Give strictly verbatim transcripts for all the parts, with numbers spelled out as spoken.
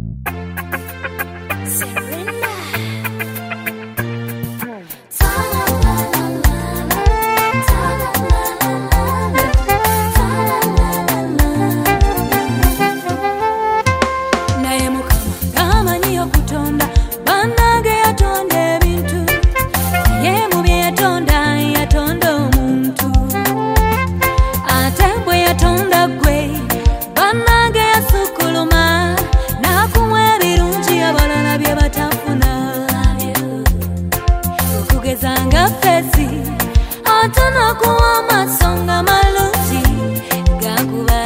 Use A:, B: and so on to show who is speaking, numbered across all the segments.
A: Zanga fesi atana kuwa masonga maluti gakuba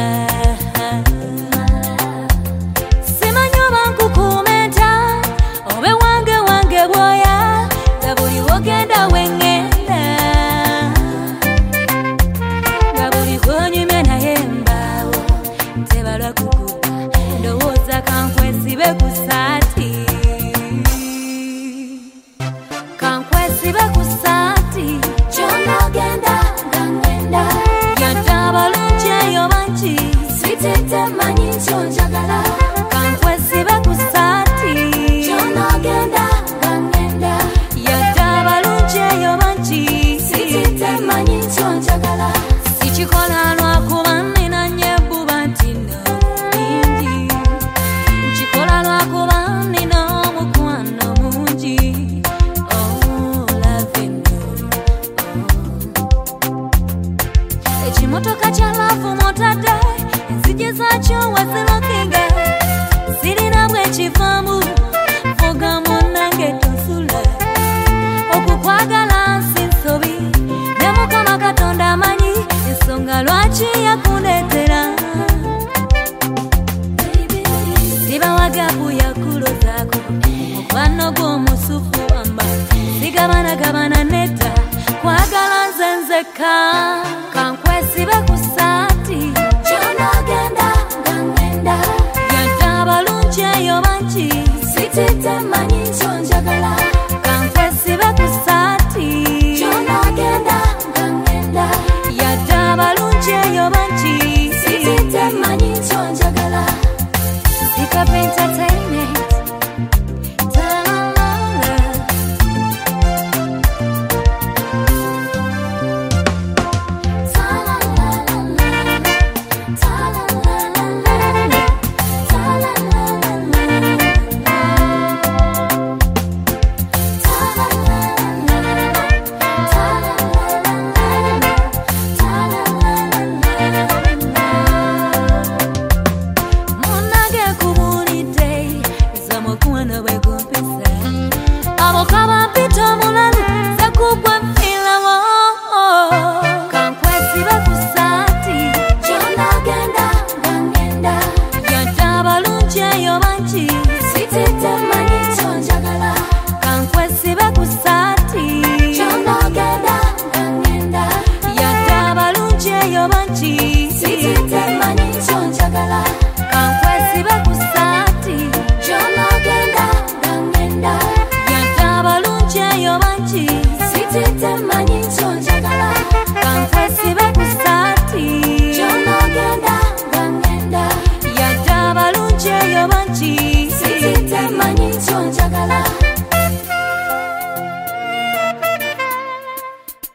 A: simanyo banku kumenta obe wange wange boya gabuli wogenda wengenda gabuli konyume na yembawo tebalwa kukuba ndowooza kankwesibe kusati sibe kusati chona genda ngenda yata balunje yo banchi sitete manyi chonjagala kankwe sibe kusati chona genda ngenda yata balunje yo banchi sitete manyi chonjagala sichikola lwa kubani na nyebu bantino indi chikola lwa kubani no mukwano munji Motoka chalafu motade Nzije zacho wasilokinga Sirina mwe chifamu Foga monange tosula Okukwagala sinsobi Nemu kama katonda manyi Nsonga lwachi ya kunetera Siba wagabu ya kulo zako Mukwano go musufu amba Sigabana gabana neta Kwagala nzenzeka Kankwesibe kusati chona genda ngenda yata balunje yo banchi sitete manyi chonjagala kankwesibe kusati chona genda ngenda yata balunje yo banchi sitete manyi chonjagala sikapenta